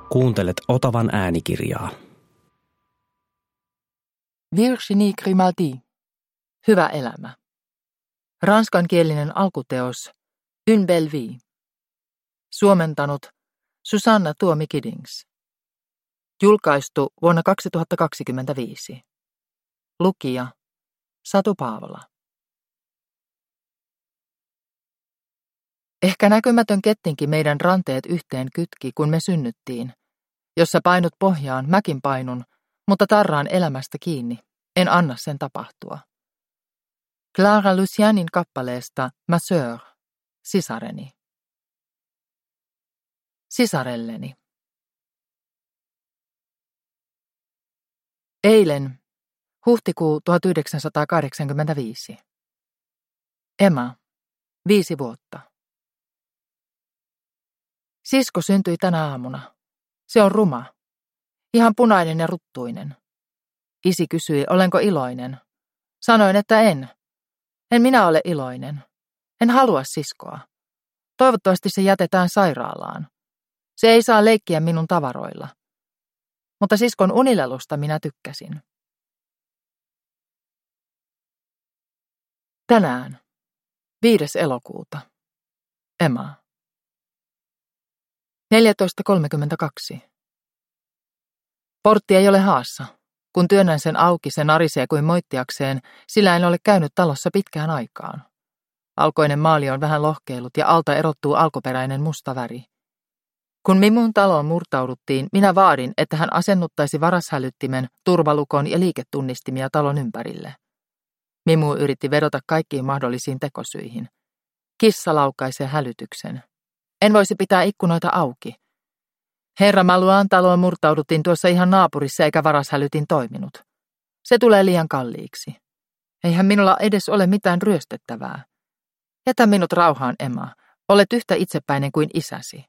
Kuuntelet Otavan äänikirjaa. Virginie Grimaldi. Hyvä elämä. Ranskankielinen alkuteos Une belle vie. Suomentanut Susanna Tuomi-Giddings. Julkaistu vuonna 2025. Lukija Satu Paavola. Ehkä näkymätön kettinki meidän ranteet yhteen kytki, kun me synnyttiin, jossa painut pohjaan, mäkin painun, mutta tarraan elämästä kiinni, en anna sen tapahtua. Clara Lucianin kappaleesta Ma sœur, sisareni. Sisarelleni. Eilen, huhtikuu 1985. Emma, 5 vuotta. Sisko syntyi tänä aamuna. Se on ruma. Ihan punainen ja ruttuinen. Isi kysyi, olenko iloinen. Sanoin, että en. En minä ole iloinen. En halua siskoa. Toivottavasti se jätetään sairaalaan. Se ei saa leikkiä minun tavaroilla. Mutta siskon unilelusta minä tykkäsin. Tänään, 5. elokuuta. Emma. 14.32. Portti ei ole haassa. Kun työnnän sen auki, se narisee kuin moittiakseen, sillä en ole käynyt talossa pitkään aikaan. Valkoinen maali on vähän lohkeillut ja alta erottuu alkuperäinen musta väri. Kun Mimun taloon murtauduttiin, minä vaadin, että hän asennuttaisi varashälyttimen, turvalukon ja liiketunnistimia talon ympärille. Mimu yritti vedota kaikkiin mahdollisiin tekosyihin. Kissa laukaisee hälytyksen. En voisi pitää ikkunoita auki. Herra Maluan taloon murtauduttiin tuossa ihan naapurissa eikä varashälytin toiminut. Se tulee liian kalliiksi. Eihän minulla edes ole mitään ryöstettävää. Jätä minut rauhaan, Emma. Olet yhtä itsepäinen kuin isäsi.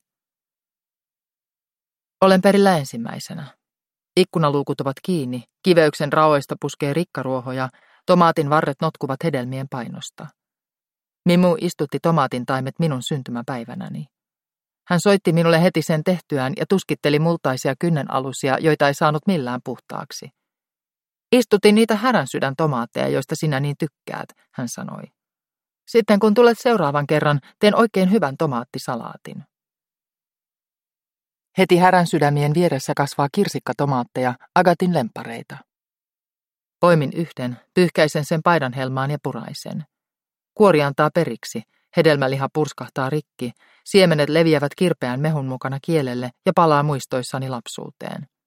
Olen perillä ensimmäisenä. Ikkunaluukut ovat kiinni, kiveyksen raoista puskee rikkaruohoja, tomaatin varret notkuvat hedelmien painosta. Mimu istutti tomaatin taimet minun syntymäpäivänäni. Hän soitti minulle heti sen tehtyään ja tuskitteli multaisia kynnenalusia, joita ei saanut millään puhtaaksi. Istutin niitä häränsydän tomaatteja, joista sinä niin tykkäät, hän sanoi. Sitten kun tulet seuraavan kerran, teen oikein hyvän tomaattisalaatin. Heti häränsydämien vieressä kasvaa kirsikkatomaatteja, Agatin lempareita. Poimin yhden, pyyhkäisen sen paidanhelmaan ja puraisen. Kuori antaa periksi, hedelmäliha purskahtaa rikki, siemenet leviävät kirpeän mehun mukana kielelle ja palaa muistoissani lapsuuteen.